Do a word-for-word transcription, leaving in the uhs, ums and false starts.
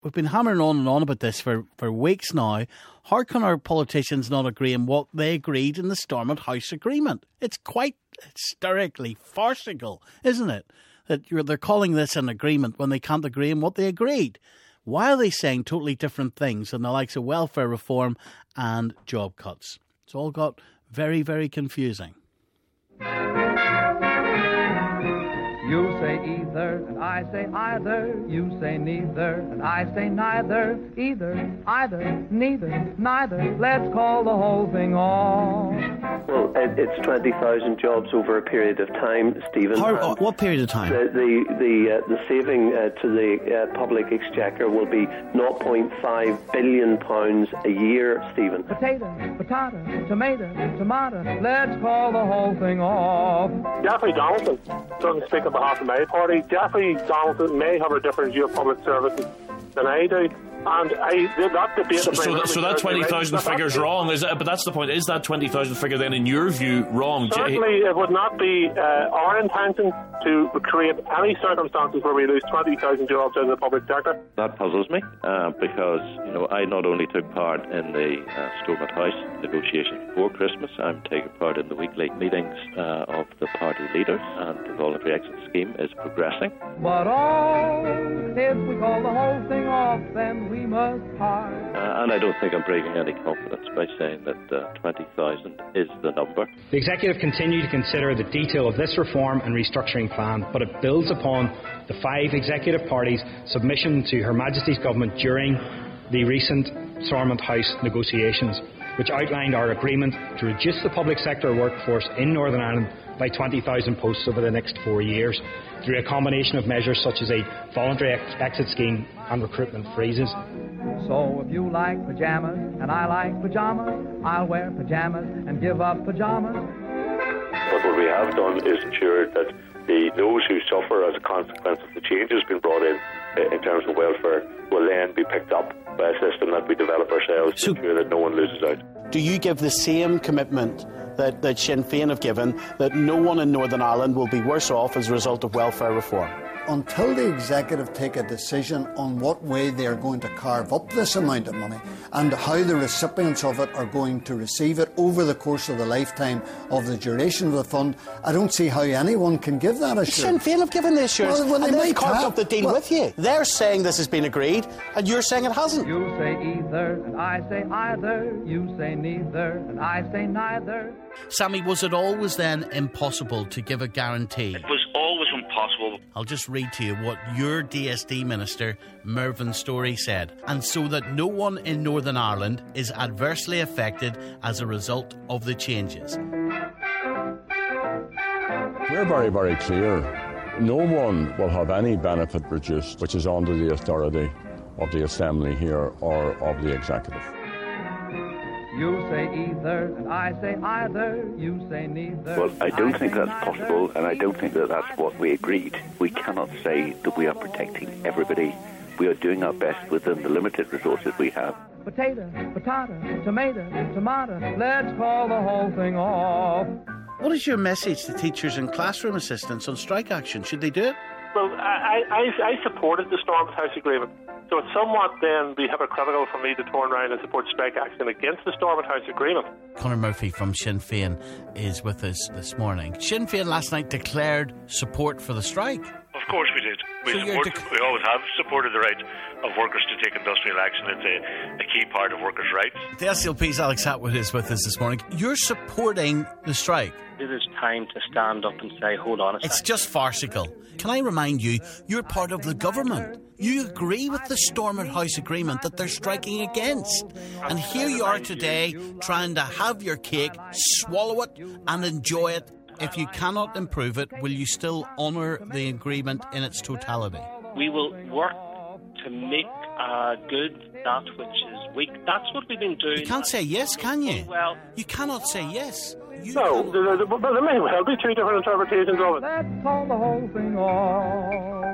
We've been hammering on and on about this for, for weeks now. How can our politicians not agree on what they agreed in the Stormont House Agreement? It's quite hysterically farcical, isn't it? That you're, they're calling this an agreement when they can't agree on what they agreed. Why are they saying totally different things than the likes of welfare reform and job cuts? It's all got very, very confusing. You say either, and I say either. You say neither, and I say neither. Either, either, neither, neither. Let's call the whole thing off. Well, it, it's twenty thousand jobs over a period of time, Stephen. How, what period of time? The the the, uh, the saving uh, to the uh, public exchequer will be zero point five billion pounds a year, Stephen. Potato, potato, tomato, tomato. Let's call the whole thing off. Jeffrey Donaldson doesn't speak on behalf of my party. Jeffrey Donaldson may have a different view of public services than I do. And I, that debate... So, so that, so that twenty thousand figure's wrong, is that, but that's the point. Is that twenty thousand figure then, in your view, wrong? Certainly it would not be uh, our intention to create any circumstances where we lose twenty thousand jobs in the public sector. That puzzles me, uh, because, you know, I not only took part in the uh, Stormont House negotiations before Christmas, I'm taking part in the weekly meetings uh, of the party leaders, and the voluntary exit scheme is progressing. But oh, if we call the whole thing off, then we must part. Uh, and I don't think I'm breaking any confidence by saying that uh, twenty thousand is the number. The Executive continue to consider the detail of this reform and restructuring plan, but it builds upon the five Executive parties' submission to Her Majesty's Government during the recent Stormont House negotiations, which outlined our agreement to reduce the public sector workforce in Northern Ireland by twenty thousand posts over the next four years through a combination of measures such as a voluntary ex- exit scheme and recruitment freezes. So if you like pajamas and I like pajamas, I'll wear pajamas and give up pajamas. But what we have done is ensure that the, those who suffer as a consequence of the changes being brought in uh, in terms of welfare will then be picked up by a system that we develop ourselves So, to ensure that no one loses out. Do you give the same commitment that, that Sinn Féin have given, that no one in Northern Ireland will be worse off as a result of welfare reform? Until the Executive take a decision on what way they are going to carve up this amount of money and how the recipients of it are going to receive it over the course of the lifetime of the duration of the fund, I don't see how anyone can give that assurance. Sinn Féin have given the assurance, well, well, and they they've might carved have. up the deal well, with you. They're saying this has been agreed, and you're saying it hasn't. You say either, and I say either. You say neither, and I say neither. Sammy, was it always then impossible to give a guarantee? It was always impossible. I'll just read to you what your D S D Minister, Mervyn Storey, said. And so that no one in Northern Ireland is adversely affected as a result of the changes. We're very, very clear. No one will have any benefit reduced, which is under the authority of the Assembly here or of the Executive. You say either, and I say either. You say neither. Well, I don't I think say that's neither. possible, and I don't think that that's what we agreed. We cannot say that we are protecting everybody. We are doing our best within the limited resources we have. Potato, potato, tomato, tomato. Let's call the whole thing off. What is your message to teachers and classroom assistants on strike action? Should they do it? Well, I, I, I supported the Stormont House Agreement. So it's somewhat then be hypocritical for me to turn around and support strike action against the Stormont House Agreement. Conor Murphy from Sinn Féin is with us this morning. Sinn Féin last night declared support for the strike. Of course we did. We, So you're support, dec- we always have supported the right of workers to take industrial action. It's a, a key part of workers' rights. The S D L P's Alex Hatwood is with us this morning. You're supporting the strike. It is time to stand up and say, hold on a It's second. just farcical. Can I remind you, you're part of the government. You agree with the Stormont House Agreement that they're striking against. And here you are today trying to have your cake, swallow it and enjoy it. If you cannot improve it, will you still honour the agreement in its totality? We will work to make uh, good that which is weak. That's what we've been doing. You can't say yes, can you? Well, you cannot say yes. You no, there, there, there, there may well be two different interpretations of it. Let's call the whole thing off.